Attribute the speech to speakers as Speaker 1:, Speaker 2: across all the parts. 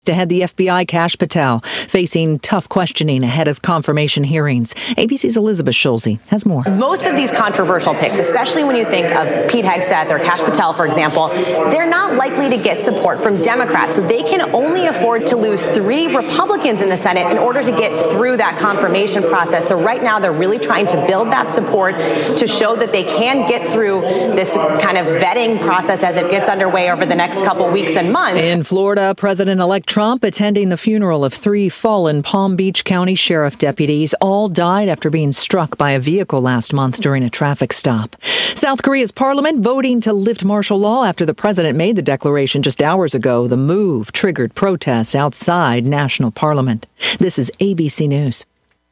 Speaker 1: To head the FBI, Kash Patel, facing tough questioning ahead of confirmation hearings. ABC's Elizabeth Schulze has more.
Speaker 2: Most of these controversial picks, especially when you think of Pete Hegseth or Kash Patel, for example, they're not likely to get support from Democrats. So they can only afford to lose 3 Republicans in the Senate in order to get through that confirmation process. So right now they're really trying to build that support to show that they can get through this kind of vetting process as it gets underway over the next couple weeks and months.
Speaker 1: In Florida, President-elect Trump attending the funeral of 3 fallen Palm Beach County Sheriff deputies. All died after being struck by a vehicle last month during a traffic stop. South Korea's parliament voting to lift martial law after the president made the declaration just hours ago. The move triggered protests outside national parliament. This is ABC News.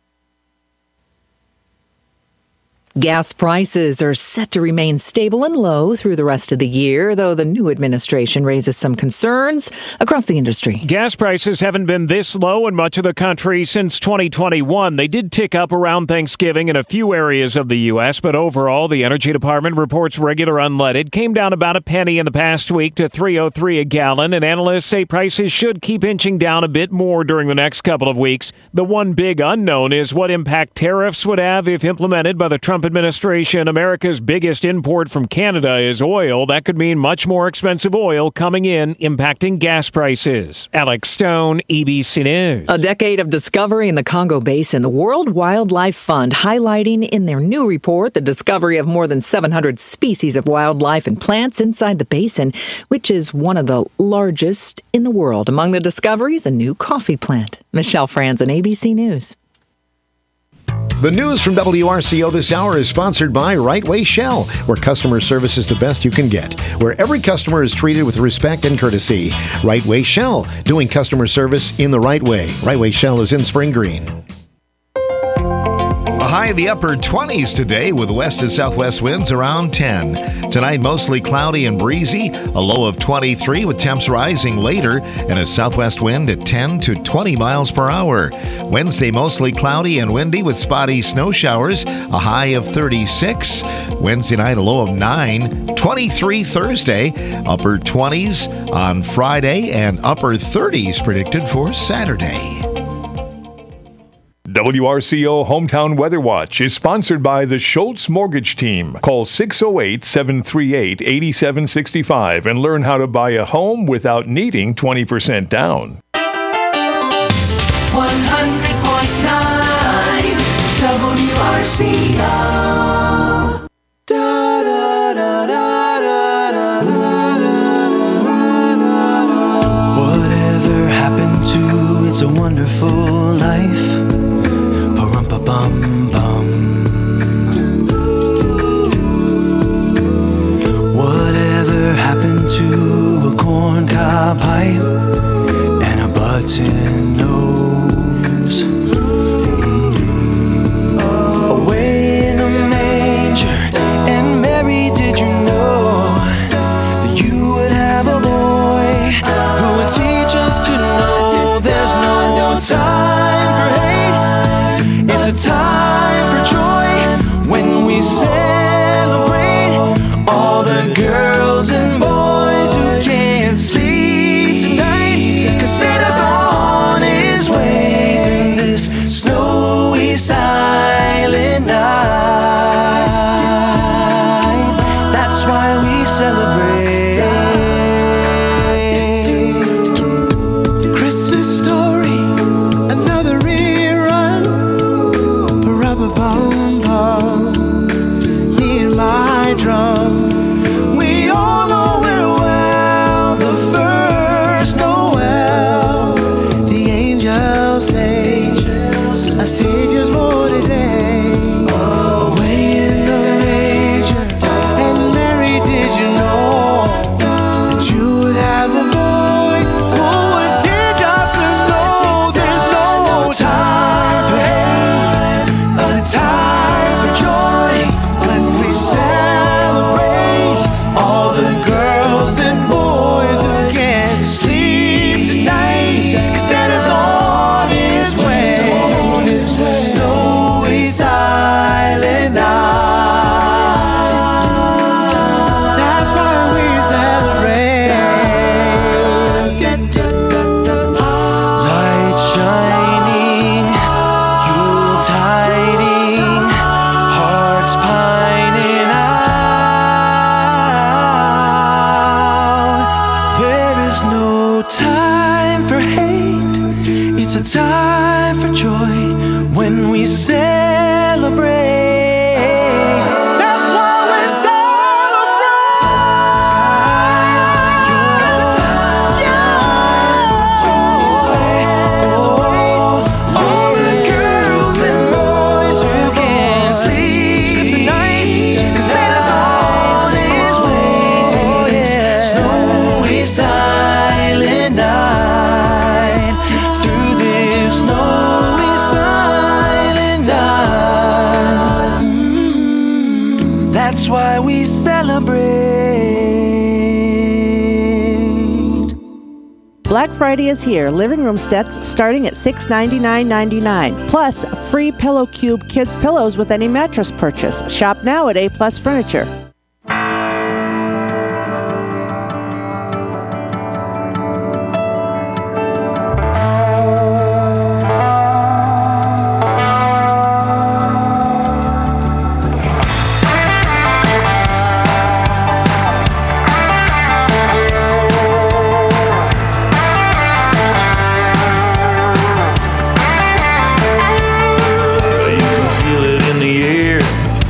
Speaker 1: Gas prices are set to remain stable and low through the rest of the year, though the new administration raises some concerns across the industry.
Speaker 3: Gas prices haven't been this low in much of the country since 2021. They did tick up around Thanksgiving in a few areas of the U.S., but overall, the Energy Department reports regular unleaded came down about a penny in the past week to $3.03 a gallon, and analysts say prices should keep inching down a bit more during the next couple of weeks. The one big unknown is what impact tariffs would have if implemented by the Trump administration. America's biggest import from Canada is oil. That could mean much more expensive oil coming in, impacting gas prices. Alex Stone, ABC News.
Speaker 1: A decade of discovery in the Congo Basin. The World Wildlife Fund highlighting in their new report the discovery of more than 700 species of wildlife and plants inside the basin, which is one of the largest in the world. Among the discoveries, a new coffee plant. Michelle Franzen, ABC News.
Speaker 4: The news from WRCO this hour is sponsored by Right Way Shell, where customer service is the best you can get, where every customer is treated with respect and courtesy. Right Way Shell, doing customer service in the right way. Right Way Shell is in Spring Green. A high in the upper 20s today with west to southwest winds around 10. Tonight, mostly cloudy and breezy, a low of 23 with temps rising later and a southwest wind at 10 to 20 miles per hour. Wednesday, mostly cloudy and windy with spotty snow showers, a high of 36. Wednesday night, a low of 9. 23 Thursday, upper 20s on Friday, and upper 30s predicted for Saturday.
Speaker 5: WRCO Hometown Weather Watch is sponsored by the Schultz Mortgage Team. Call 608-738-8765 and learn how to buy a home without needing 20% down.
Speaker 6: 100.9 WRCO. Da, da, da, da, da, da. Whatever happened to It's a Wonderful Life? Bum, bum. Whatever happened to a corncob pipe and a button nose? Away in a manger, and Mary, did you know that you would have a boy who would teach us to know there's no time for hate? It's a time for joy when we celebrate all the girls and boys who can't sleep tonight, 'cause Santa's on time for joy when we celebrate. That's why we celebrate. All the girls and boys who can't sleep tonight, 'cause Santa's on his way. Snowy silent night, through this snowy silent night. That's why we celebrate.
Speaker 7: Black Friday is here. Living room sets starting at $699.99. Plus, free Pillow Cube kids pillows with any mattress purchase. Shop now at A Plus Furniture.
Speaker 6: You can feel it in the air.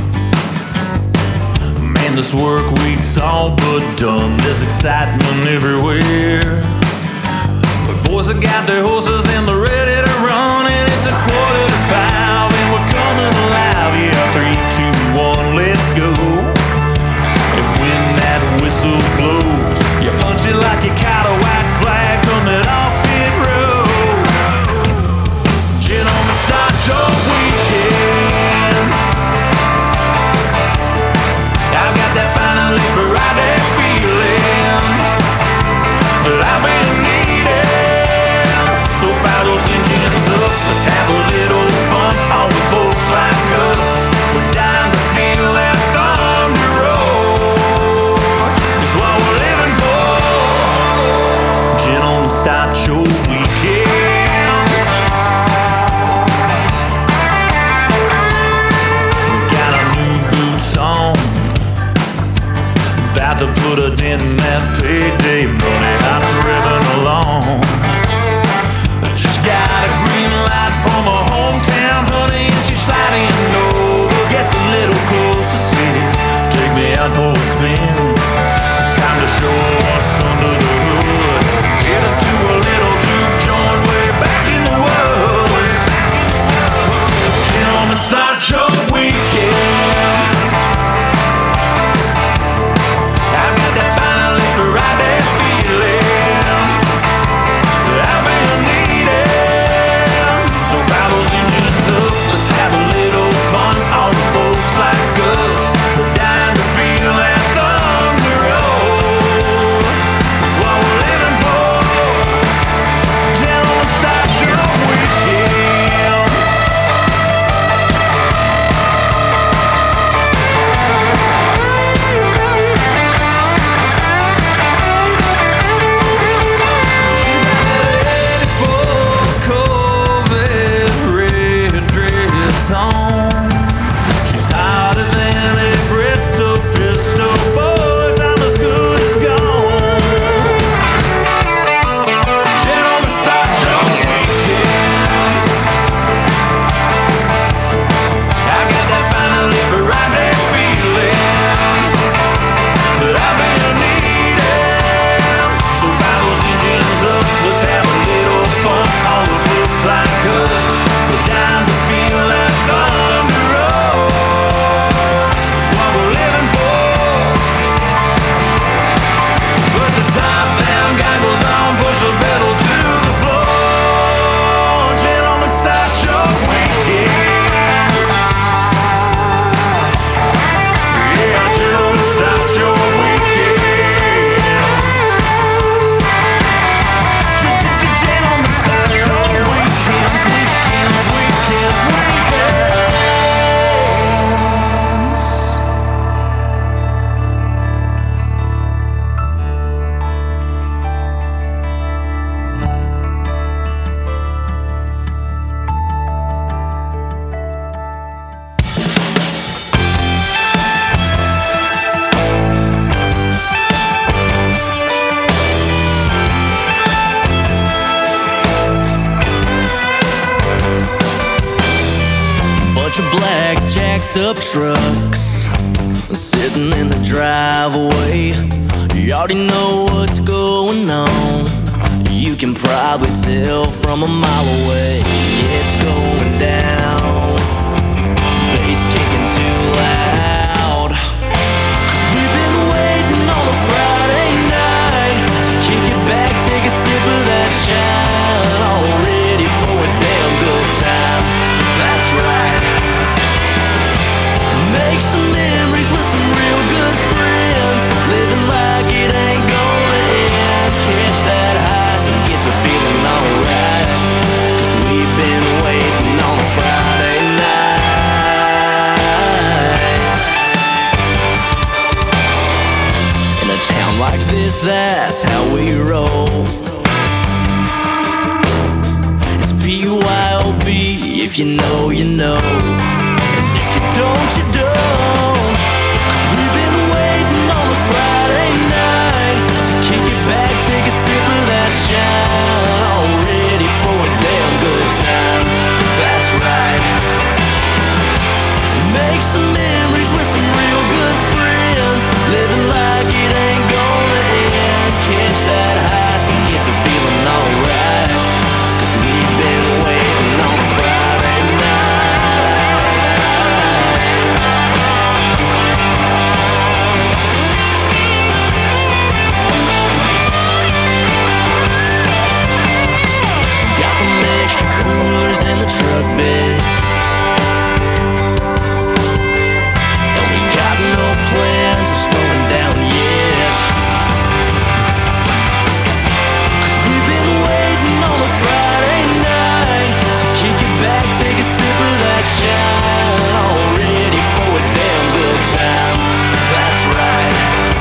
Speaker 6: Man, this work week's all but done. There's excitement everywhere. But boys have got their horses and they're ready to run. And it's 4:45 and we're coming alive. Yeah, 3, 2, 1, let's go. And when that whistle blows, you punch it like you caught a white flag coming off pit road. Gentlemen, start your weekends. I've got that finally Friday feeling that I've been needing. So fire those engines up, let's have a little fun. All the folks like us, we're dying to feel that thunder roll. It's what we're living for. Gentlemen, start your weekends. We got our new boots on, about to put a dent in that payday money. House revving along. Just got a green light from a hometown honey, and she's sliding over. Gets a little closer, says, take me out for a spin. It's time to show her what's under the hood. Headed to a little juke joint way back in the woods. Gentlemen, start your weekends. I've got that finally Friday feeling bunch of black jacked up trucks sitting in the driveway. You already know what's going on. You can probably tell from a mile away. It's going down. Bass kicking too loud. 'Cause we've been waiting on a Friday night to kick it back, take a sip of that shine. All ready for a damn good time. That's right. Make some memories with some real good friends. Living like it ain't gonna end. Catch that high and get to feeling alright. 'Cause we've been waiting on a Friday night. In a town like this, that's how we roll. It's BYOB, if you know, you know. And if you don't, you don't. 'Cause we've been waiting on a Friday night to kick it back, take a sip of that shine. All ready for a damn good time. That's right. Make some memories with some real good friends. Living like it ain't gonna end. Catch that high and get to feeling alright. 'Cause we've been waiting on a Friday night. Got them extra coolers in the truck bed. And we got no plans of slowing down yet. 'Cause we've been waiting on a Friday night to kick it back, take a sip of that shine. All ready for a damn good time. That's right.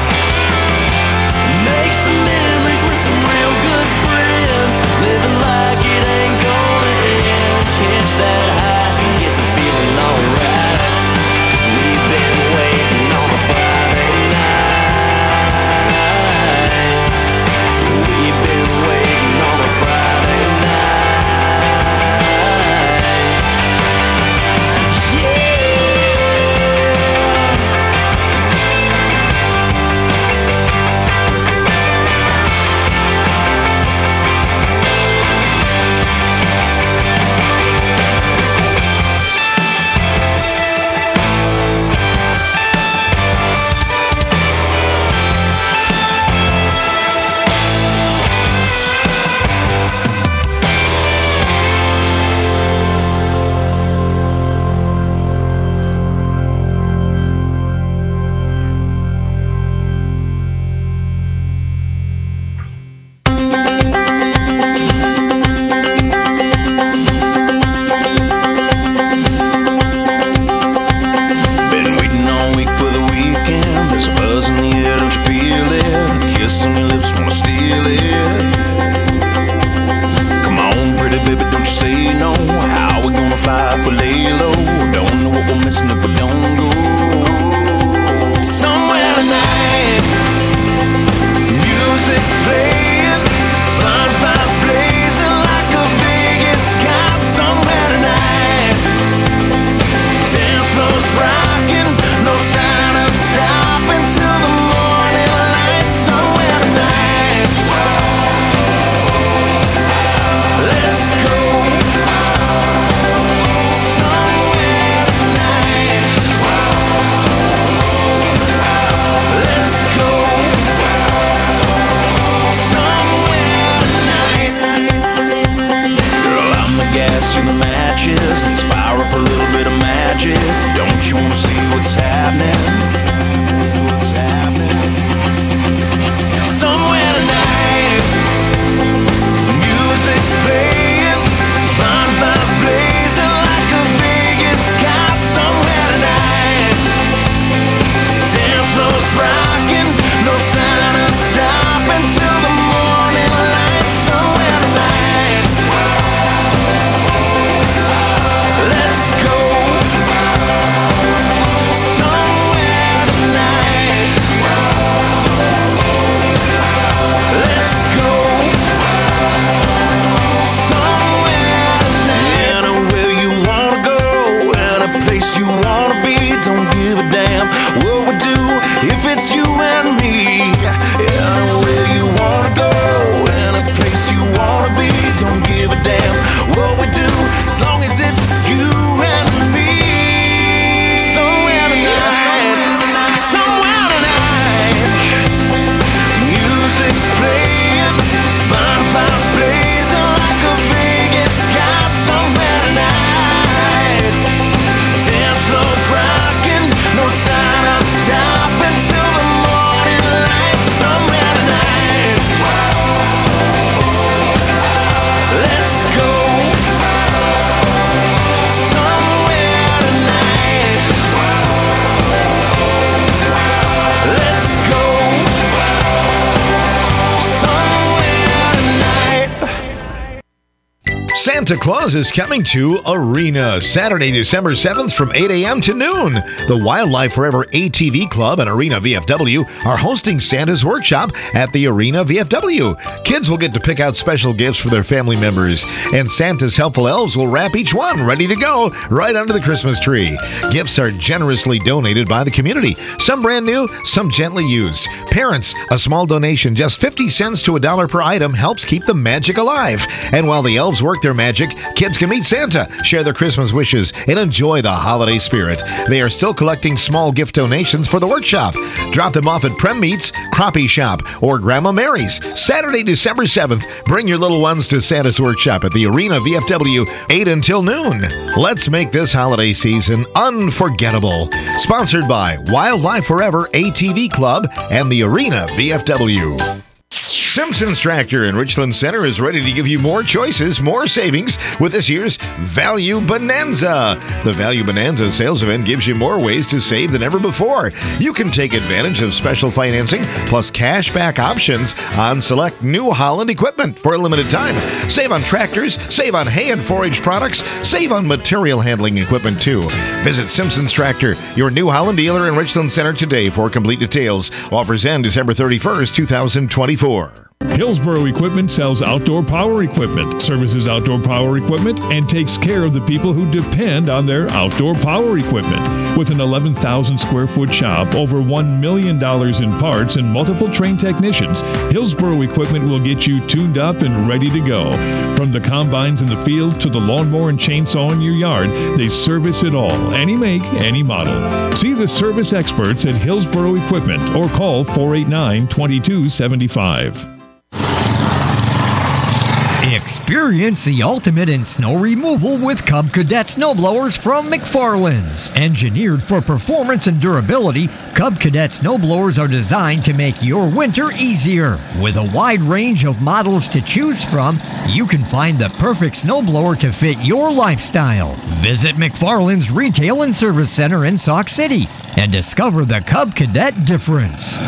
Speaker 6: Make some memories with some real good friends. Living like it ain't gonna end. Catch that high
Speaker 4: Santa Claus is coming to Arena Saturday, December 7th from 8 a.m. to noon. The Wildlife Forever ATV Club and Arena VFW are hosting Santa's Workshop at the Arena VFW. Kids will get to pick out special gifts for their family members, and Santa's helpful elves will wrap each one ready to go right under the Christmas tree. Gifts are generously donated by the community, some brand new, some gently used. Parents, a small donation, just 50 cents to $1 per item, helps keep the magic alive. And while the elves work their magic, kids can meet Santa, share their Christmas wishes, and enjoy the holiday spirit. They are still collecting small gift donations for the workshop. Drop them off at Prem Meats, Crappie Shop, or Grandma Mary's. Saturday, December 7th, bring your little ones to Santa's Workshop at the Arena VFW, 8 until noon. Let's make this holiday season unforgettable. Sponsored by Wildlife Forever ATV Club and the Arena VFW. Simpson's Tractor in Richland Center is ready to give you more choices, more savings with this year's Value Bonanza. The Value Bonanza sales event gives you more ways to save than ever before. You can take advantage of special financing plus cash back options on select New Holland equipment for a limited time. Save on tractors, save on hay and forage products, save on material handling equipment too. Visit Simpson's Tractor, your New Holland dealer in Richland Center today for complete details. Offers end December 31st, 2024.
Speaker 5: Hillsboro Equipment sells outdoor power equipment, services outdoor power equipment, and takes care of the people who depend on their outdoor power equipment. With an 11,000 square foot shop, over $1 million in parts, and multiple trained technicians, Hillsboro Equipment will get you tuned up and ready to go. From the combines in the field to the lawnmower and chainsaw in your yard, they service it all, any make, any model. See the service experts at Hillsboro Equipment or call 489-2275.
Speaker 8: Experience the ultimate in snow removal with Cub Cadet snowblowers from McFarland's. Engineered for performance and durability, Cub Cadet snowblowers are designed to make your winter easier. With a wide range of models to choose from, you can find the perfect snowblower to fit your lifestyle. Visit McFarland's Retail and Service Center in Sauk City and discover the Cub Cadet difference.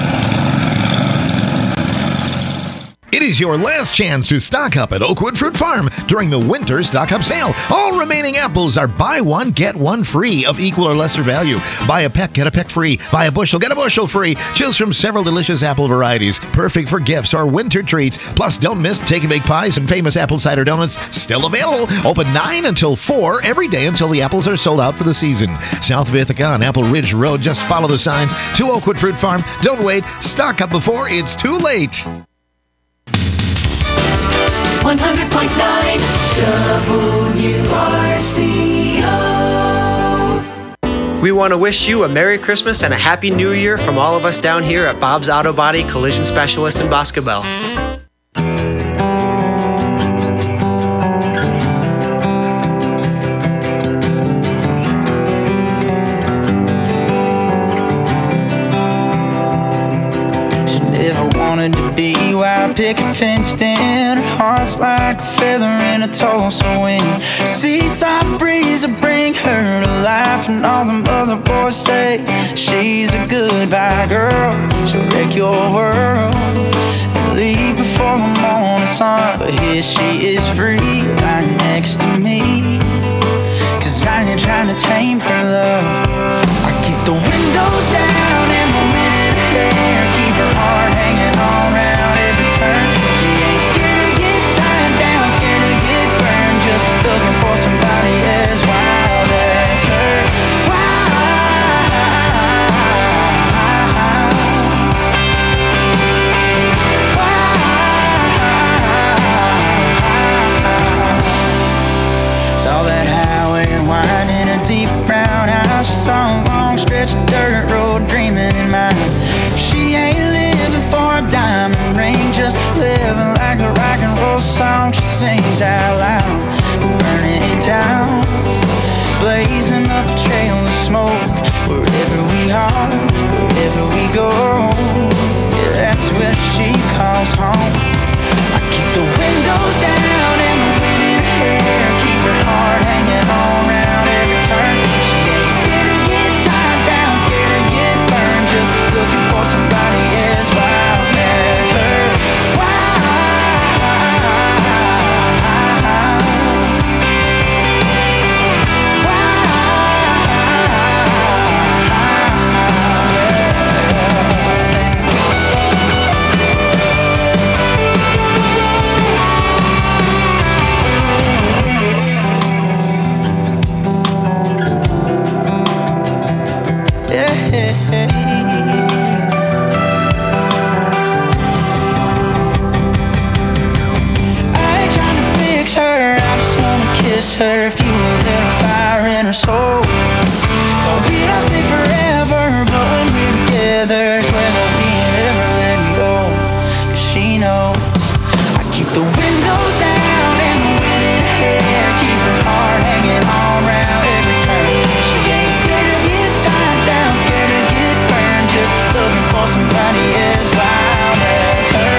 Speaker 4: It is your last chance to stock up at Oakwood Fruit Farm during the winter stock-up sale. All remaining apples are buy one, get one free of equal or lesser value. Buy a peck, get a peck free. Buy a bushel, get a bushel free. Choose from several delicious apple varieties, perfect for gifts or winter treats. Plus, don't miss Take and Bake pies and famous apple cider donuts, still available. Open 9 until 4 every day until the apples are sold out for the season. South of Ithaca on Apple Ridge Road. Just follow the signs to Oakwood Fruit Farm. Don't wait. Stock up before it's too late.
Speaker 6: 100.9 WRCO.
Speaker 9: We want to wish you a Merry Christmas and a Happy New Year from all of us down here at Bob's Auto Body Collision Specialists in Boscobel.
Speaker 6: To be white picket fenced in. Her heart's like a feather in a Tulsa wind. Seaside breeze will bring her to life, and all the other boys say she's a goodbye girl. She'll wreck your world and leave before the morning sun. But here she is free, right next to me. 'Cause I ain't trying to tame her love. I keep the windows down and the wind in her hair, keep her heart hanging on round every turn. She ain't scared to get tied down, scared to get burned, just looking for somebody as wild as her. Saw that highway and winding a deep brown house. She saw a long stretch of dirt road dreaming in mind. She ain't living for a diamond ring, just living like the rock and roll song she sings out loud. Burning it down, blazing up a trail of smoke. Wherever we are, wherever we go, yeah, that's where she calls home. I keep the windows down and the wind in her hair, keep her heart hanging on round every turn. She ain't scared to get tied down, scared to get burned, just looking for somebody as wild as her. Wild. miss her. Feel a little fire in her soul. Oh, we don't say forever, but when we're together, swear that we ain't ever let me go. 'Cause she knows I keep the windows down and the wind in her hair. Keep her heart hanging all around every turn. She ain't scared to get tied down, scared to get burned. Just looking for somebody as wild as her.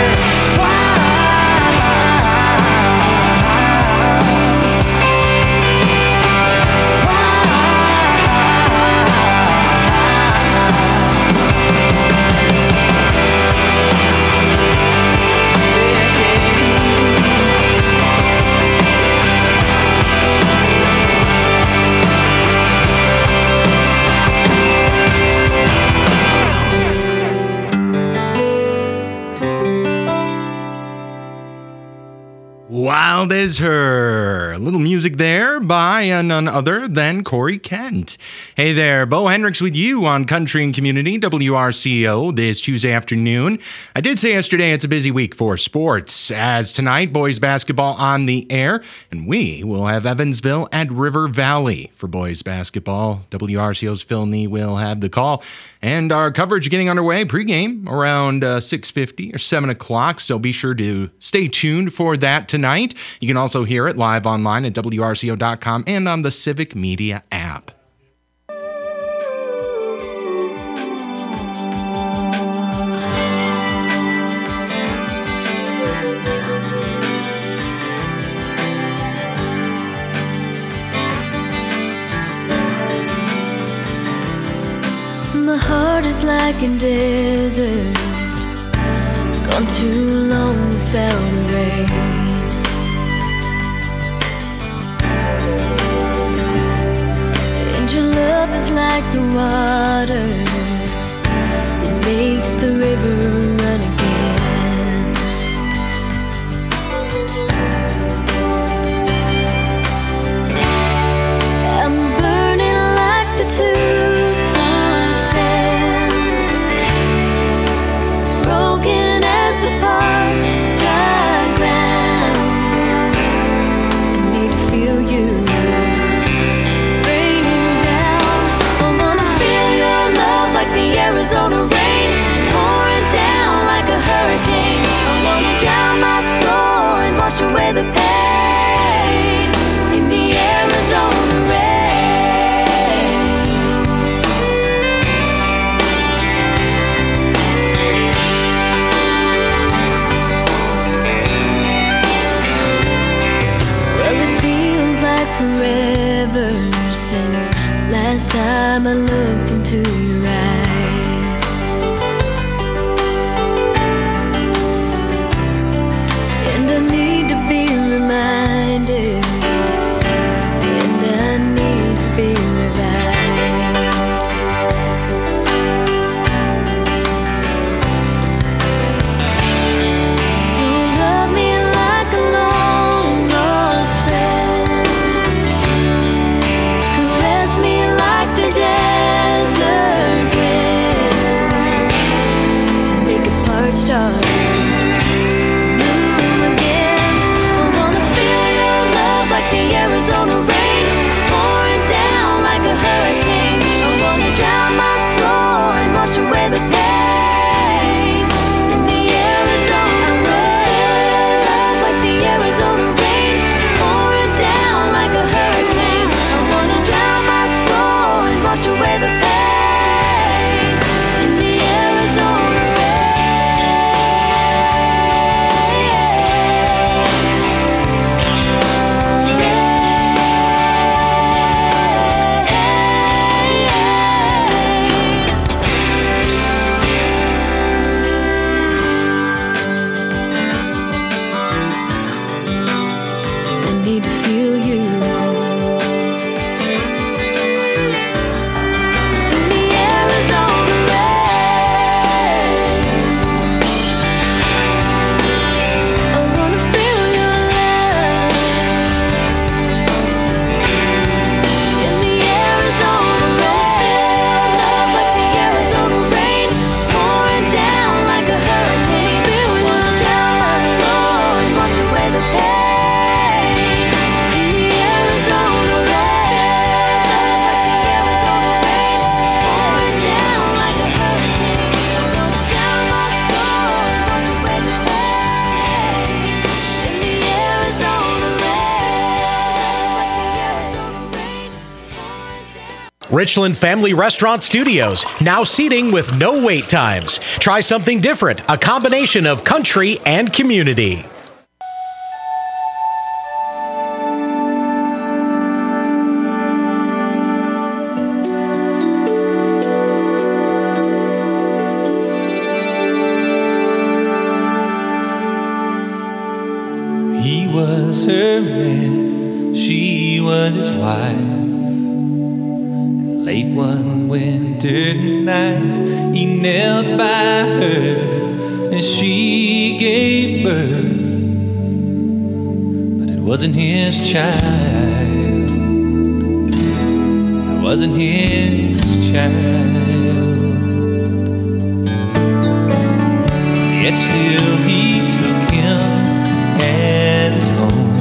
Speaker 10: Wild as Her. A little music there by none other than Corey Kent. Hey there, Bo Hendricks with you on Country and Community, WRCO, this Tuesday afternoon. I did say yesterday it's a busy week for sports, as tonight, boys basketball on the air, and we will have Evansville at River Valley for boys basketball. WRCO's Phil Nee will have the call. And our coverage getting underway pregame around 6:50 or 7 o'clock, so be sure to stay tuned for that tonight. You can also hear it live online at WRCO.com and on the Civic Media app.
Speaker 11: My heart is like a desert, gone too long without a rain. And your love is like the water that makes the river run again. I'm burning like the Tucson sand, broken as the parched dry ground. I need to feel you raining down. I wanna feel your love like the Arizona rain, pouring down like a hurricane. I wanna drown my soul and wash away the pain in the Arizona rain. Well, it feels like forever since last time I looked into your eyes. And I need to be reminded, and I need to be revived. So love me like a long lost friend, caress me like the desert wind, make a parched heart bloom again. I wanna feel your love like the Arizona rain, pouring down like a hurricane. I wanna drown my soul and wash away the pain in the Arizona rain. Love like the Arizona rain, pouring down like a hurricane. I wanna drown my soul and wash away the pain in the Arizona I need to feel you in the Arizona rain. I wanna feel your love in the Arizona rain. Love like the Arizona rain, pouring down like a hurricane. Wanna drown my soul and wash away the pain in the Arizona
Speaker 12: Richland Family Restaurant Studios, now seating with no wait times. Try something different, a combination of country and community.
Speaker 6: He was her man, she was his wife. Late one winter night, he knelt by her as she gave birth. But it wasn't his child. It wasn't his child. Yet still he took him as his home.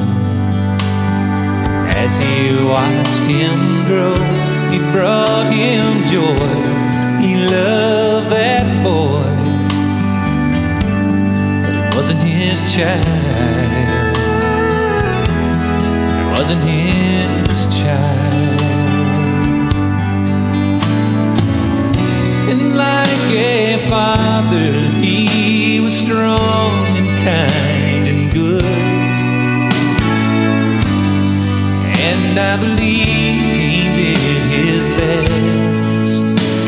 Speaker 6: As he watched him grow, he brought him joy. He loved that boy. But it wasn't his child. It wasn't his child. And like a father, he was strong and kind and good. And I believe he did his best.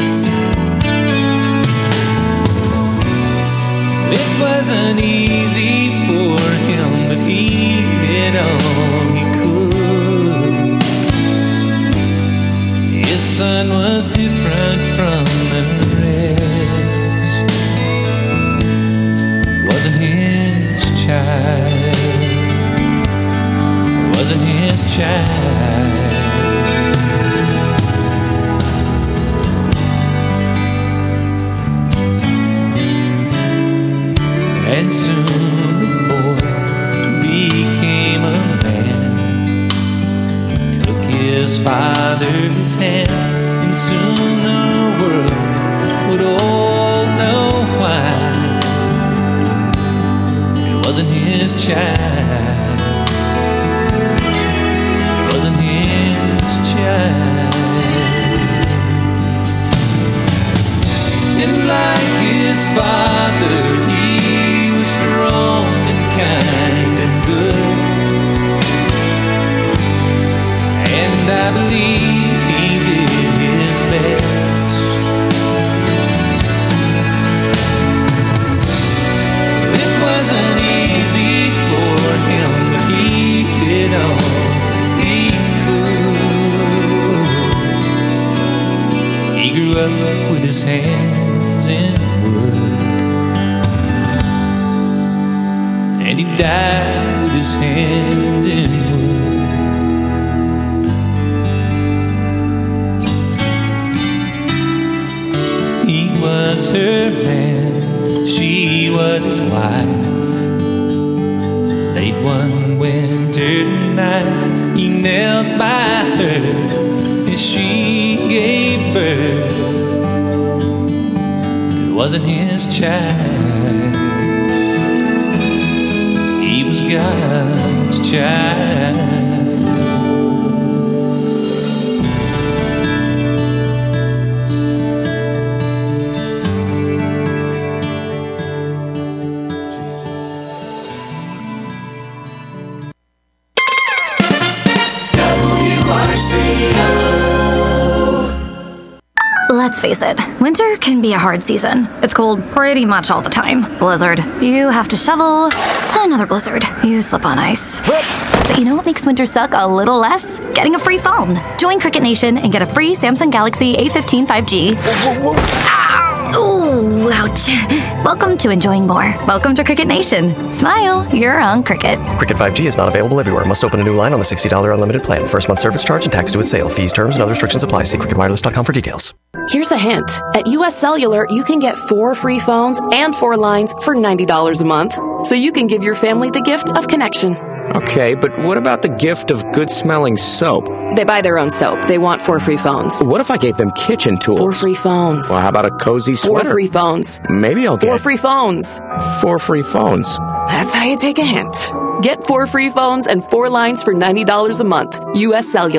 Speaker 6: It wasn't easy for him, but he did all he could. His son was different from the rest. Wasn't his child. Wasn't his child. And soon the boy became a man. Took his father's hand, and soon the world would all know why. It wasn't his child. It wasn't his child. And like his father, he was strong and kind and good. And I believe he did his best. It wasn't easy for him, but he did all he could. He grew up with his hands in wood. And he died with his hand in wood. He was her man, she was his wife. Late one winter night, he knelt by her as she gave birth. It wasn't his child. He was God's child.
Speaker 13: Let's face it, winter can be a hard season. It's cold pretty much all the time. Blizzard. You have to shovel. Another blizzard. You slip on ice. But you know what makes winter suck a little less? Getting a free phone. Join Cricket Nation and get a free Samsung Galaxy A15 5G. Ooh, ouch. Welcome to enjoying more. Welcome to Cricket Nation. Smile, you're on Cricket.
Speaker 14: Cricket 5G is not available everywhere. Must open a new line on the $60 unlimited plan. First month service charge and tax due at sale. Fees, terms, and other restrictions apply. See cricketwireless.com for details.
Speaker 15: Here's a hint. At US Cellular, you can get 4 free phones and 4 lines for $90 a month. So you can give your family the gift of connection.
Speaker 16: Okay, but what about the gift of good-smelling soap?
Speaker 15: They buy their own soap. They want 4 free phones.
Speaker 16: What if I gave them kitchen tools?
Speaker 15: 4 free phones.
Speaker 16: Well, how about a cozy sweater?
Speaker 15: 4 free phones.
Speaker 16: Maybe I'll get
Speaker 15: 4 free phones.
Speaker 16: 4 free phones.
Speaker 15: That's how you take a hint. Get 4 free phones and 4 lines for $90 a month. US Cellular.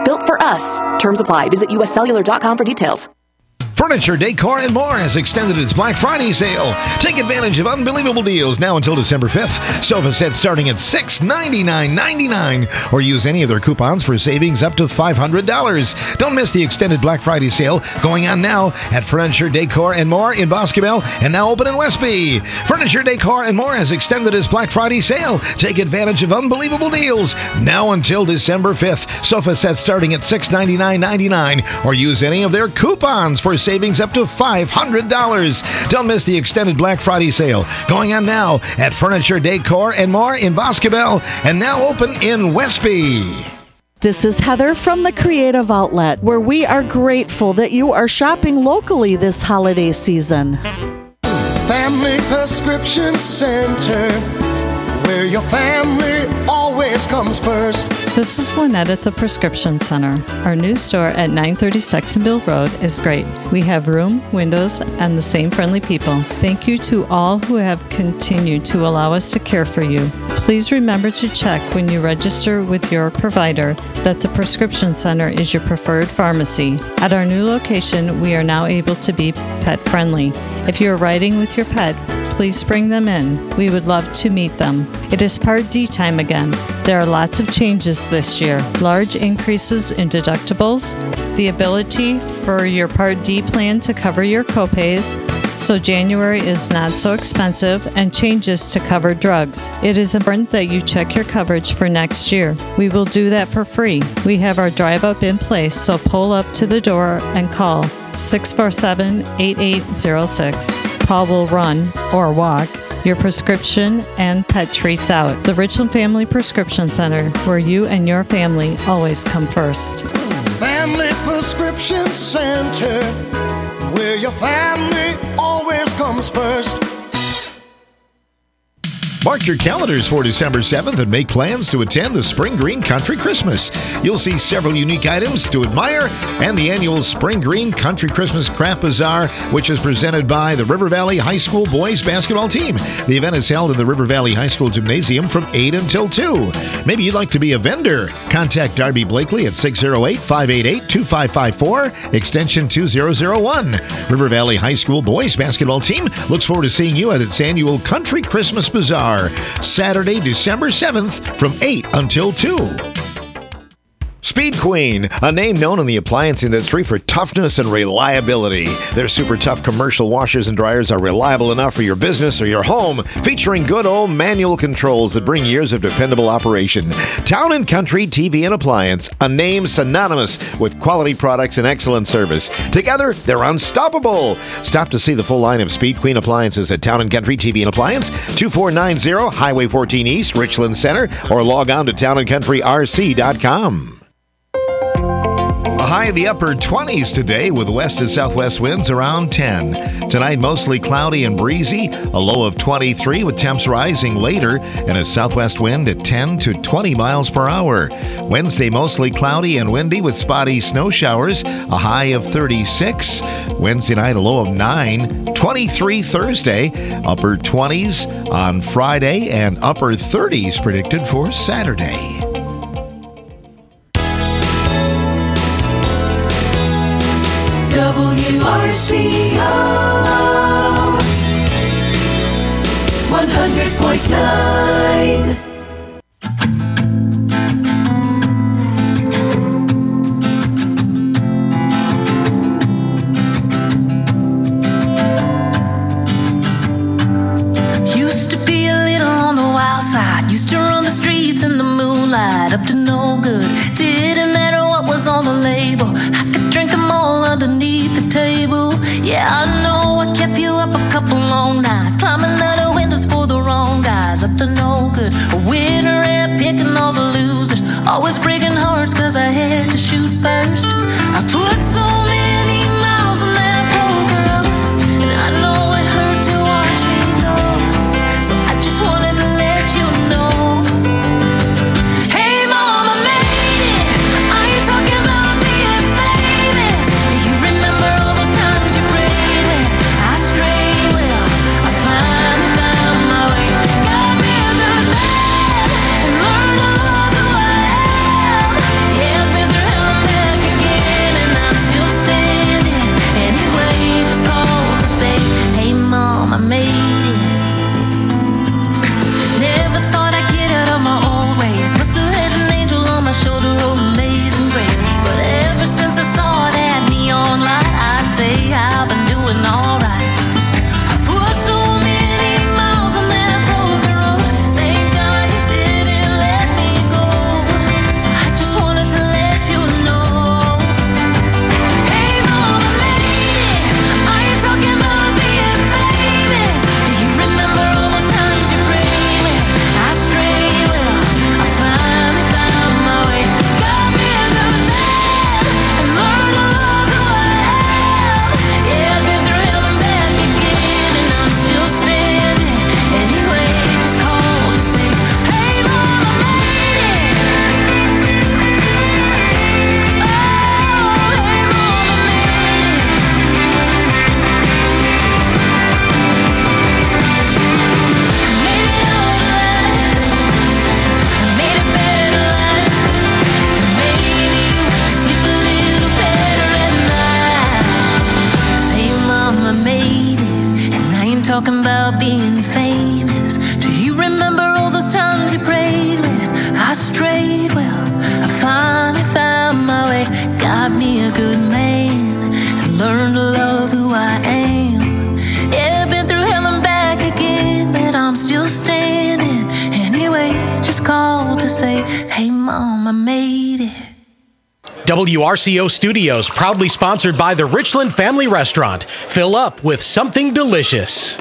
Speaker 15: Built for us. Terms apply. Visit uscellular.com for details.
Speaker 4: Furniture, Decor, and More has extended its Black Friday sale. Take advantage of unbelievable deals now until December 5th. Sofa sets starting at $699.99 or use any of their coupons for savings up to $500. Don't miss the extended Black Friday sale going on now at Furniture, Decor, and More in Boscobel and now open in Westby. Furniture, Decor, and More has extended its Black Friday sale. Take advantage of unbelievable deals now until December 5th. Sofa sets starting at $699.99 or use any of their coupons for savings up to $500. Don't miss the extended Black Friday sale going on now at Furniture, Decor, and More in Boscobel and now open in Westby.
Speaker 7: This is Heather from the Creative Outlet, where we are grateful that you are shopping locally this holiday season.
Speaker 17: Family Prescription Center, where your family always comes first.
Speaker 18: This is Lynette at the Prescription Center. Our new store at 930 Saxonville Road is great. We have room, windows, and the same friendly people. Thank you to all who have continued to allow us to care for you. Please remember to check when you register with your provider that the Prescription Center is your preferred pharmacy. At our new location, we are now able to be pet friendly. If you are riding with your pet, please bring them in. We would love to meet them. It is Part D time again. There are lots of changes this year. Large increases in deductibles, the ability for your Part D plan to cover your copays, so January is not so expensive, and changes to cover drugs. It is important that you check your coverage for next year. We will do that for free. We have our drive-up in place, so pull up to the door and call 647-8806. Paul will run or walk your prescription and pet treats out. The Richland Family Prescription Center, where you and your family always come first.
Speaker 17: Family Prescription Center, where your family always comes first.
Speaker 4: Mark your calendars for December 7th and make plans to attend the Spring Green Country Christmas. You'll see several unique items to admire and the annual Spring Green Country Christmas Craft Bazaar, which is presented by the River Valley High School boys basketball team. The event is held in the River Valley High School Gymnasium from 8 until 2. Maybe you'd like to be a vendor. Contact Darby Blakely at 608-588-2554, extension 2001. River Valley High School boys basketball team looks forward to seeing you at its annual Country Christmas Bazaar, Saturday, December 7th from 8 until 2. Speed Queen, a name known in the appliance industry for toughness and reliability. Their super tough commercial washers and dryers are reliable enough for your business or your home, featuring good old manual controls that bring years of dependable operation. Town & Country TV and Appliance, a name synonymous with quality products and excellent service. Together, they're unstoppable. Stop to see the full line of Speed Queen appliances at Town & Country TV and Appliance, 2490 Highway 14 East, Richland Center, or log on to townandcountryrc.com. A high in the upper 20s today with west and southwest winds around 10. Tonight, mostly cloudy and breezy, a low of 23 with temps rising later and a southwest wind at 10 to 20 miles per hour. Wednesday, mostly cloudy and windy with spotty snow showers, a high of 36. Wednesday night, a low of 9. 23 Thursday, upper 20s on Friday, and upper 30s predicted for Saturday.
Speaker 6: WRCO 100.9.
Speaker 11: Used to be a little on the wild side. Used to run the streets in the moonlight. Up to no good. Didn't matter what was on the label. I could drink them all underneath the table. Yeah, I know I kept you up a couple long nights, climbing out of windows for the wrong guys. Up to no good. A winner and picking all the losers. Always breaking hearts cause I had to shoot first. I put so many miles on that broken road, and I know it hurt to watch me go. So I just wanted to let you know. Hey mama, made it. I ain't talking about being famous. Do you remember all those times you prayed when I strayed? Well, I finally found my way. Got me a good man and learned to love who I am. Yeah, I've been through hell and made it.
Speaker 12: WRCO Studios, proudly sponsored by the Richland Family Restaurant. Fill up with something delicious.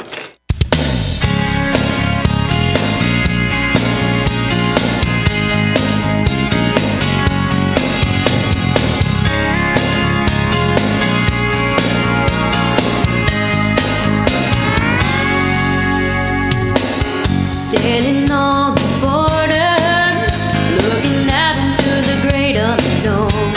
Speaker 11: Standing on the border, looking out into the great unknown.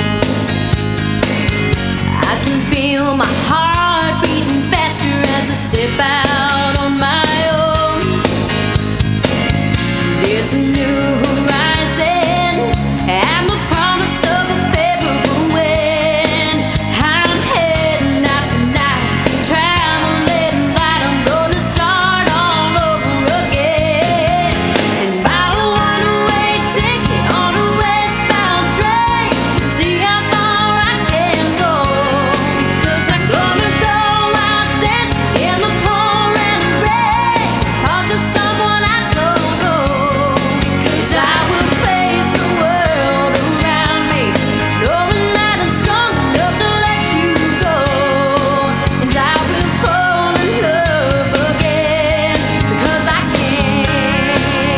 Speaker 11: I can feel my heart beating faster as I step out on my own. There's a new horizon and the promise of a favorable wind. I'm heading out tonight, traveling light. I'm gonna start all over again. And buy a one-way ticket on a westbound train to see how far I can go. Because I'm gonna go out dancing in the pouring rain, talk to someone I don't know. Because I will face the world around me, knowing that I'm strong enough to let you go. And I will fall in love again, because I can.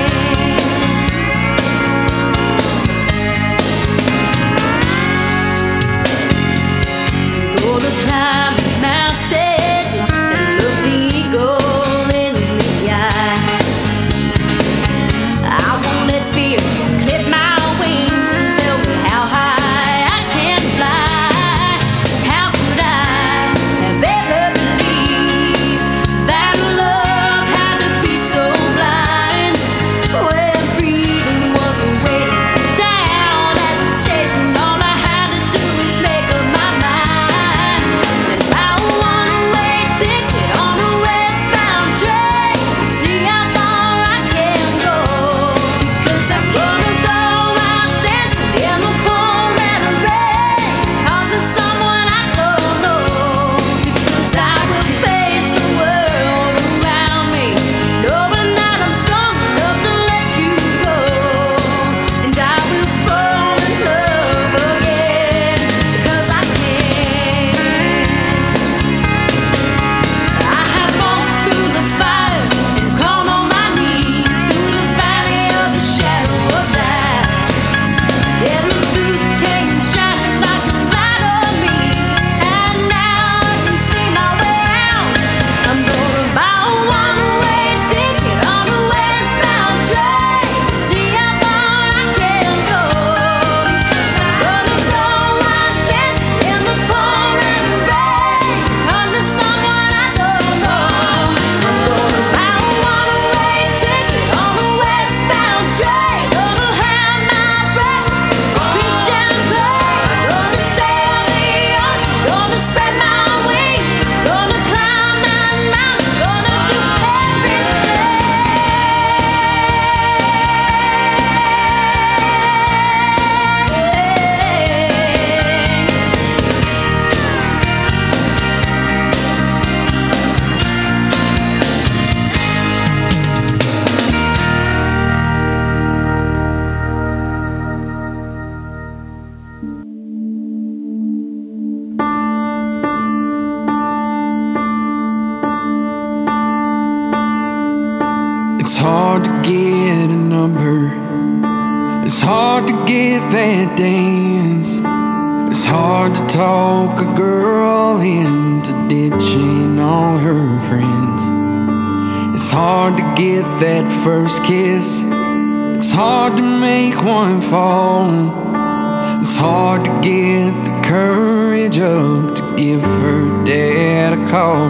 Speaker 11: Gonna climb the mountain and look the eagle in the eye. I won't let fear clip my wings and tell me how high I can fly. How could I have ever believed that love had to be so blind? When freedom was waiting down at the station, all I had to do is make up my mind. And buy a one-way ticket on a westbound train to see how far I can go. Because I'm gonna go out dancing in the pouring rain, talk to someone I don't know. Because I will face the world around me, knowing that I'm strong enough to let you go. And I will fall in love again, because I can. I have walked through the fire and crawled on my knees through the valley of the shadow of death. And the truth came shining like a light on me, and now I can see my way out. I'm gonna buy a one-way ticket on a westbound train to see how far I can go. Because I'm gonna go out dancing in the pouring rain, talk to someone I don't know. I'm gonna buy a one-way ticket on a westbound train. Gonna have my breakfast, reach and play. Gonna sail the ocean, gonna spread my wings, gonna climb that mountain, gonna do
Speaker 6: It's hard to get a number. It's hard to get that dance. It's hard to talk a girl into ditching all her friends. It's hard to get that first kiss. It's hard to make one fall. It's hard to get the courage up to give her dad a call.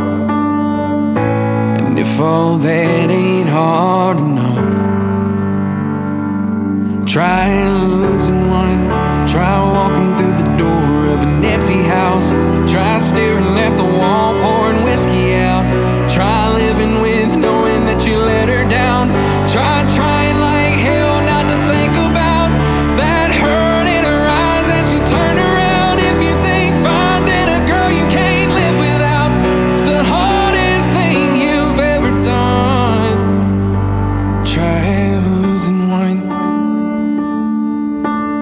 Speaker 6: And if all that ain't hard enough, try losing one. Try walking through the door of an empty house. Try staring at the wall, pouring whiskey out. Try living with knowing that you let her down. Try trying like hell not to think about that hurt in her eyes as she turned around. If you think finding a girl you can't live without is the hardest thing you've ever done, try losing one.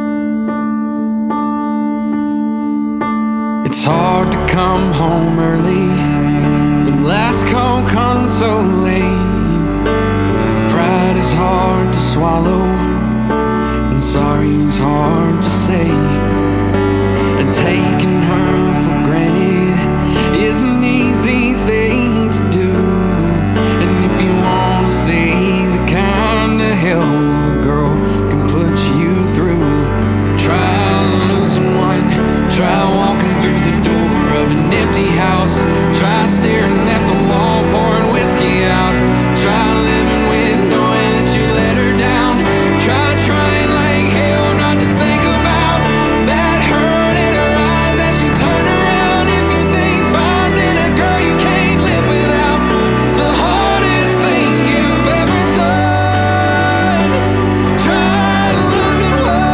Speaker 6: It's hard to come home early when last call comes so late. Pride is hard to swallow and sorry is hard to say. And taking her for granted is an easy thing to do. And if you want to see the kind of hell a girl can put you through, try losing one, try walking through the door of an empty house, try staring at the wall, pouring whiskey out, try living with knowing that you let her down, try trying like hell not to think about that hurt in her eyes as she turn around. If you think finding a girl you can't live without is the hardest thing you've ever done, try losing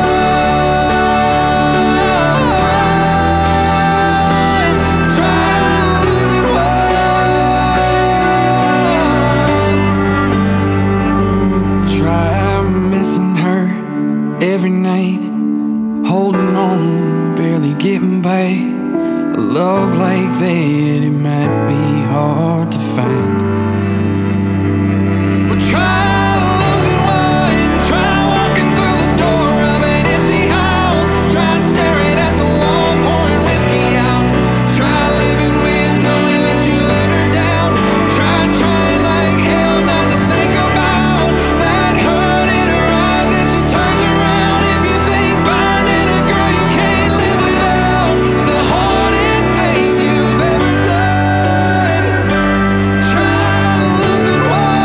Speaker 6: one, try losing one, try missing her every night, holding on, barely getting by. A love like that, it might be hard to find. Well, try losing one, try walking through the door of an empty house, try staring at the wall, pouring whiskey out, try living with knowing that you let her down, try trying like hell not to think about that hurt in her eyes as she turns around. If you think finding a girl you can't live without is the hardest thing you've ever done, try losing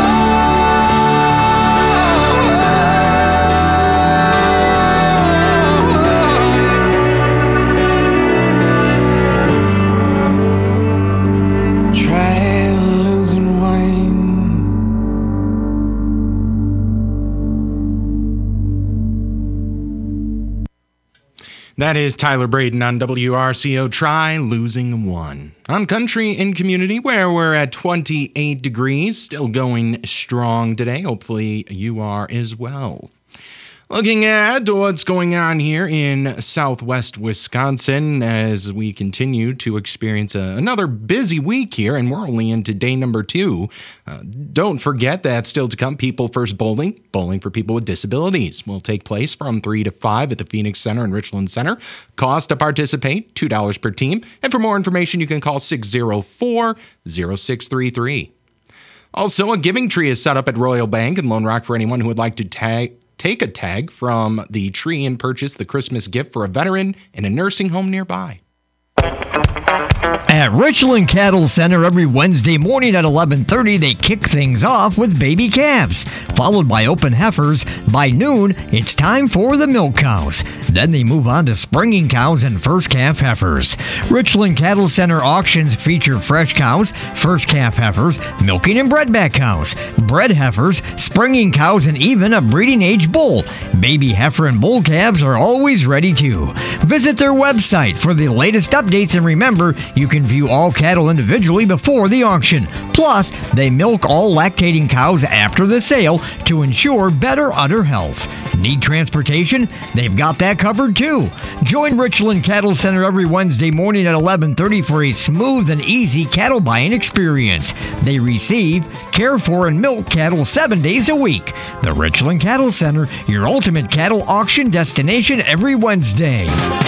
Speaker 6: one, try losing one.
Speaker 10: That is Tyler Braden on WRCO. Try losing one. On Country and Community, where we're at 28 degrees, still going strong today. Hopefully you are as well. Looking at what's going on here in southwest Wisconsin as we continue to experience another busy week here, and we're only into day number 2. Don't forget that still to come, People First Bowling for people with disabilities, will take place from 3 to 5 at the Phoenix Center and Richland Center. Cost to participate, $2 per team. And for more information, you can call 604-0633. Also, a giving tree is set up at Royal Bank in Lone Rock for anyone who would like to take a tag from the tree and purchase the Christmas gift for a veteran in a nursing home nearby.
Speaker 8: At Richland Cattle Center every Wednesday morning at 11:30, they kick things off with baby calves, followed by open heifers. By noon, it's time for the milk cows. Then they move on to springing cows and first calf heifers. Richland Cattle Center auctions feature fresh cows, first calf heifers, milking and bredback cows, bred heifers, springing cows, and even a breeding age bull. Baby heifer and bull calves are always ready too. Visit their website for the latest updates, and remember, you can view all cattle individually before the auction. Plus, they milk all lactating cows after the sale to ensure better udder health. Need transportation? They've got that covered too. Join Richland Cattle Center every Wednesday morning at 11:30 for a smooth and easy cattle buying experience. They receive, care for, and milk cattle 7 days a week. The Richland Cattle Center, your ultimate cattle auction destination every Wednesday.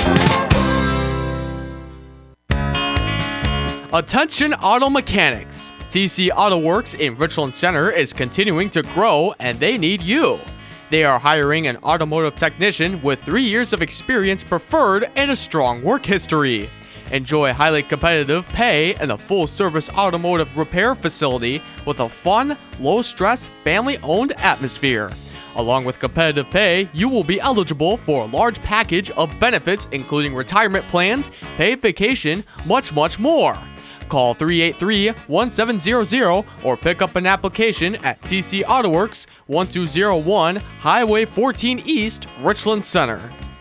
Speaker 19: Attention auto mechanics! TC Auto Works in Richland Center is continuing to grow, and they need you. They are hiring an automotive technician with 3 years of experience preferred and a strong work history. Enjoy highly competitive pay and a full-service automotive repair facility with a fun, low-stress, family-owned atmosphere. Along with competitive pay, you will be eligible for a large package of benefits including retirement plans, paid vacation, much more. Call 383-1700 or pick up an application at TC Auto Works, 1201 Highway 14 East, Richland Center.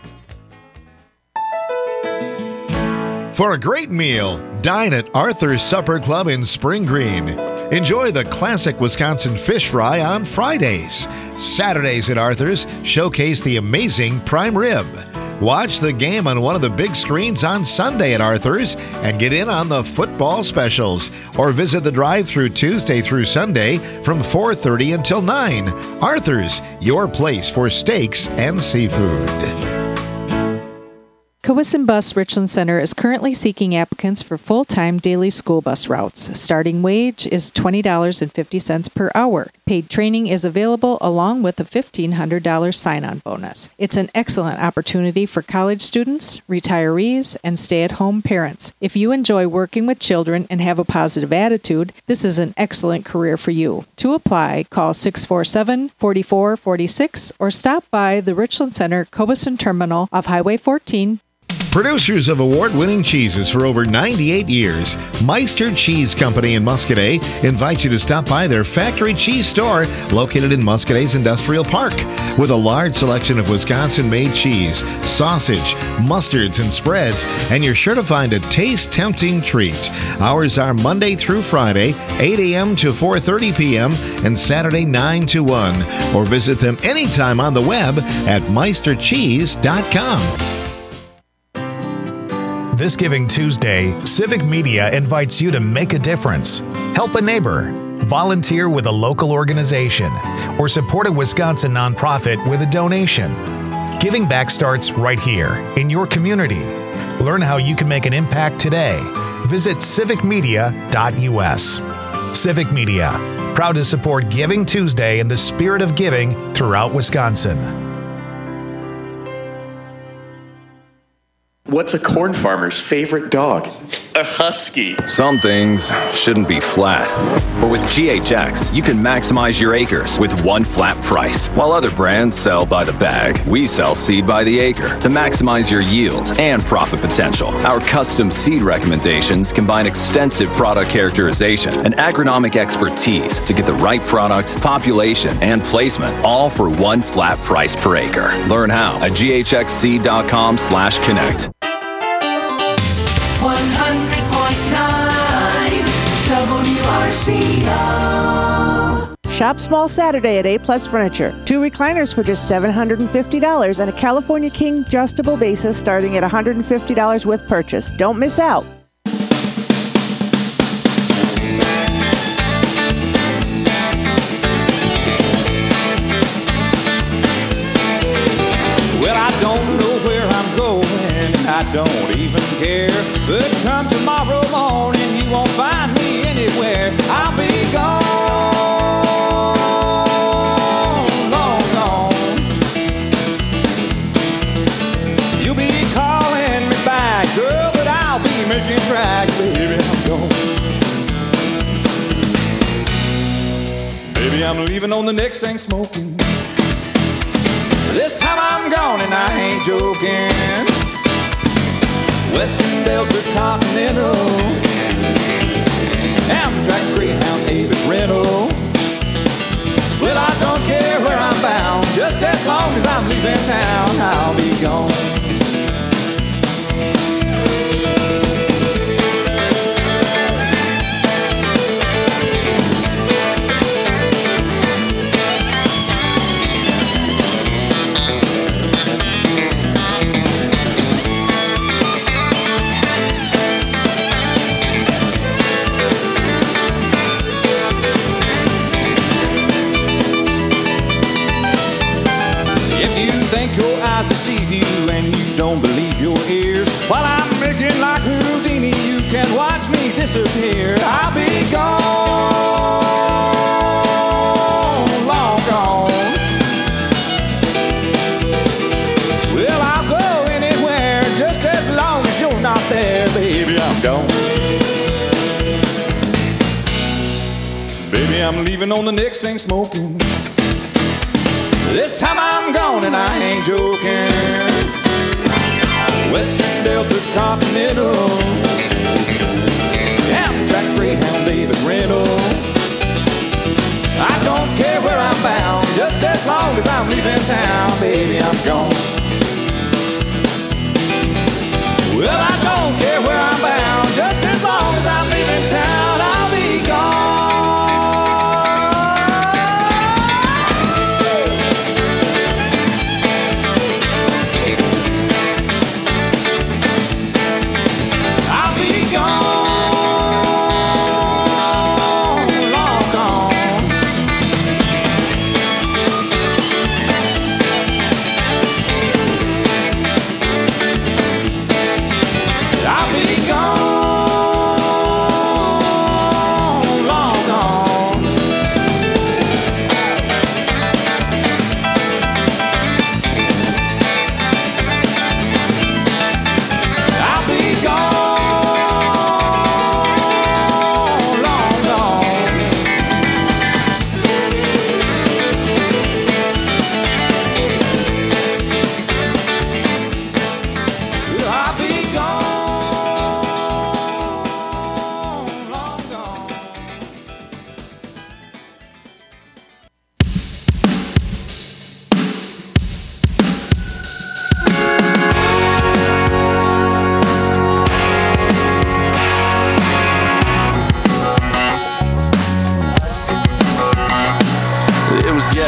Speaker 4: For a great meal, dine at Arthur's Supper Club in Spring Green. Enjoy the classic Wisconsin fish fry on Fridays. Saturdays at Arthur's showcase the amazing prime rib. Watch the game on one of the big screens on Sunday at Arthur's and get in on the football specials. Or visit the drive-thru Tuesday through Sunday from 4:30 until 9. Arthur's, your place for steaks and seafood.
Speaker 20: Cowesson Bus Richland Center is currently seeking applicants for full-time daily school bus routes. Starting wage is $20.50 per hour. Paid training is available along with a $1,500 sign-on bonus. It's an excellent opportunity for college students, retirees, and stay-at-home parents. If you enjoy working with children and have a positive attitude, this is an excellent career for you. To apply, call 647-4446 or stop by the Richland Center Cowesson Terminal off Highway 14.
Speaker 4: Producers of award-winning cheeses for over 98 years, Meister Cheese Company in Muscadet invites you to stop by their factory cheese store located in Muscadet's Industrial Park. With a large selection of Wisconsin-made cheese, sausage, mustards, and spreads, and you're sure to find a taste-tempting treat. Hours are Monday through Friday, 8 a.m. to 4:30 p.m., and Saturday 9 to 1. Or visit them anytime on the web at meistercheese.com.
Speaker 21: This Giving Tuesday, Civic Media invites you to make a difference, help a neighbor, volunteer with a local organization, or support a Wisconsin nonprofit with a donation. Giving back starts right here in your community. Learn how you can make an impact today. Visit civicmedia.us. Civic Media, proud to support Giving Tuesday in the spirit of giving throughout Wisconsin.
Speaker 22: What's a corn farmer's favorite dog? A husky.
Speaker 23: Some things shouldn't be flat. But with GHX, you can maximize your acres with one flat price. While other brands sell by the bag, we sell seed by the acre to maximize your yield and profit potential. Our custom seed recommendations combine extensive product characterization and agronomic expertise to get the right product, population, and placement, all for one flat price per acre. Learn how at ghxseed.com/connect.
Speaker 6: 100.9 WRCO.
Speaker 7: Shop small Saturday at A-Plus Furniture. 2 recliners for just $750 and a California King adjustable basis starting at $150 with purchase. Don't miss out.
Speaker 24: Well, I don't know where I'm going, I don't even care. But come tomorrow morning, you won't find me anywhere. I'll be gone, long gone. You'll be calling me back, girl, but I'll be making tracks, baby, I'm gone. Baby, I'm leaving on the next thing smoking. This time I'm gone and I ain't joking. Western Delta Continental, Amtrak, Greyhound, Avis Rental. Well, I don't care where I'm bound, just as long as I'm leaving town, I'll be gone. Your eyes deceive you and you don't believe your ears. While I'm making like Houdini, you can watch me disappear. I'll be gone, long gone. Well, I'll go anywhere just as long as you're not there, baby, I'm gone. Baby, I'm leaving on the next thing smoking. This time I'm gone and I ain't joking. Western Delta Continental, Amtrak, Greyhound, Davis Rental. I don't care where I'm bound, just as long as I'm leaving town, baby, I'm gone. Well, I don't care where I'm bound, just as long as I'm leaving town, I'll be gone.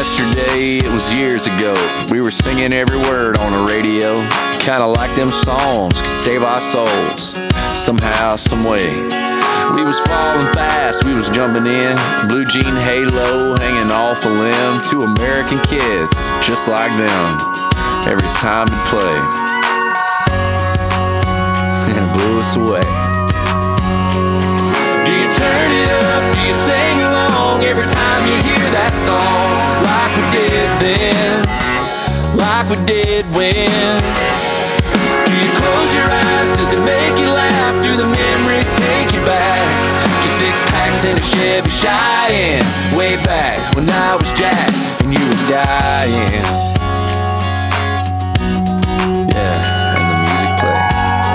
Speaker 1: yesterday, it was years ago. We were singing every word on the radio. Kinda like them songs could save our souls. Somehow, some way. We was falling fast, we was jumping in. Blue jean halo hanging off a limb. Two American kids, just like them. Every time we play. And it blew us away.
Speaker 6: Do you turn it up? Do you sing along every time you hear that song? Like we did then, like we did when. Do you close your eyes? Does it make you laugh? Do the memories take you back to 6-packs in a Chevy Cheyenne? Way back when I was Jack and you were dying. Yeah, and the music played.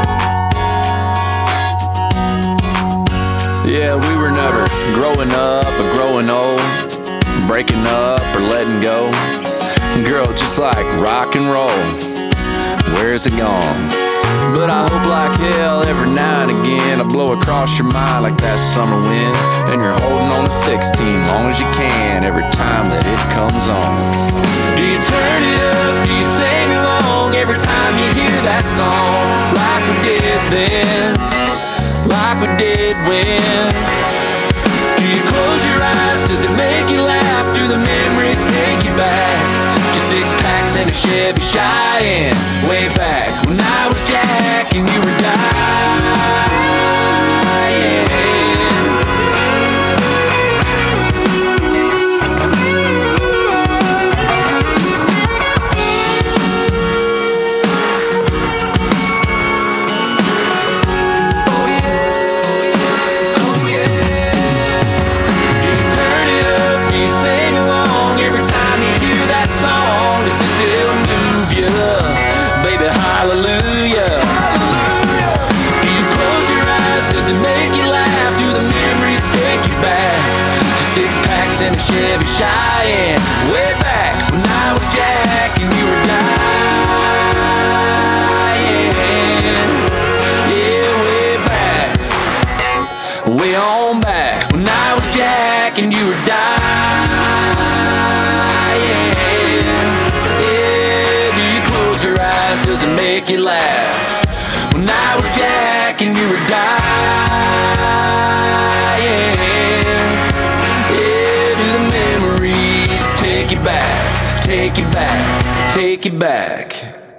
Speaker 1: Yeah, we were never growing up or growing old, breaking up or letting go. Girl, just like rock and roll, where's it gone? But I hope like hell every now and again I blow across your mind like that summer wind. And you're holding on to 16 long as you can every time that it comes on.
Speaker 6: Do you turn it up? Do you sing along every time you hear that song? Like we did then, like we did when. Do you close your eyes? Does it make you laugh? Do the memories take you back to 6-packs and a Chevy Cheyenne? Way back when I was Jack and you were dying. In a Chevy Cheyenne, way back when I was Jack and you were dying. Yeah, way back, way on back when I was Jack and you were dying. Yeah, do you close your eyes? Does it make you laugh? When I was Jack and you were dying. Take it back, take it back, take it back.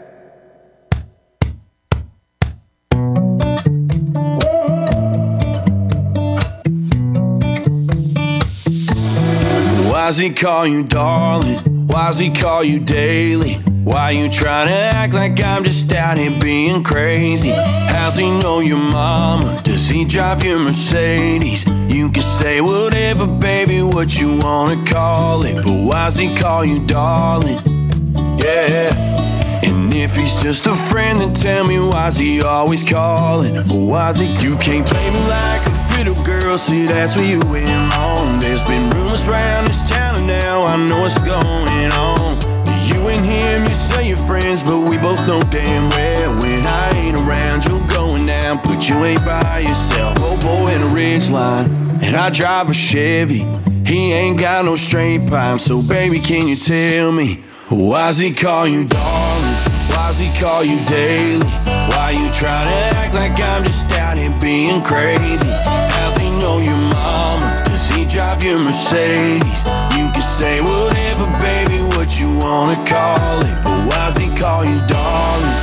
Speaker 24: Why's he call you darling? Why's he call you daily? Why you trying to act like I'm just out here being crazy? How's he know your mama? Does he drive your Mercedes? You can say whatever, baby, what you wanna call it, but why's he call you darling? Yeah. And if he's just a friend, then tell me why's he always calling? Why's he? You can't play me like a fiddle, girl. See, that's where you went wrong. There's been rumors around this town, and now I know what's going on. You and him, you say you're friends, but we both know damn well when I ain't around, you're going down, but you ain't by yourself. Oh boy in a ridgeline, and I drive a Chevy. He ain't got no straight pipe, so baby, can you tell me why's he call you darling? Why's he call you daily? Why you trying to act like I'm just out here being crazy? How's he know your mama? Does he drive your Mercedes? You can say whatever, baby, what you wanna call it, but why's he call you darling?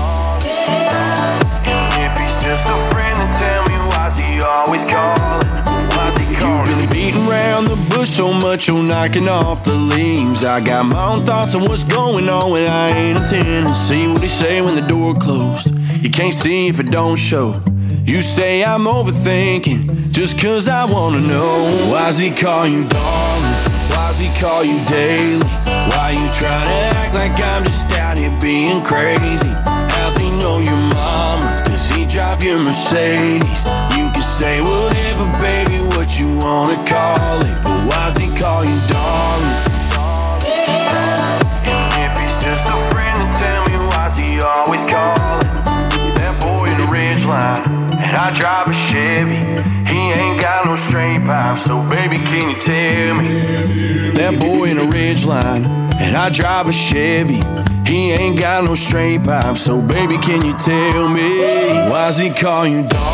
Speaker 24: And if he's just a friend, then tell me why's he always calling? Why's he calling? You've been beating around the bush so much, you're knocking off the leaves. I got my own thoughts on what's going on, and I ain't attending to see what he say when the door closed. You can't see if it don't show. You say I'm overthinking just cause I wanna know. Why's he call you darling? Why's he call you daily? Why you trying to act like I'm just out here being crazy? How's he know your mama? Does he drive your Mercedes? You can say whatever, baby, what you wanna call it, but why's he call you darling? And if he's just a friend, then tell me why's he always calling? That boy in the ridgeline, and I drive a Chevy. He ain't got no no straight pipe, so baby, can you tell me? That boy in a Ridgeline, and I drive a Chevy. He ain't got no straight pipe, so baby, can you tell me? Why's he call you dog?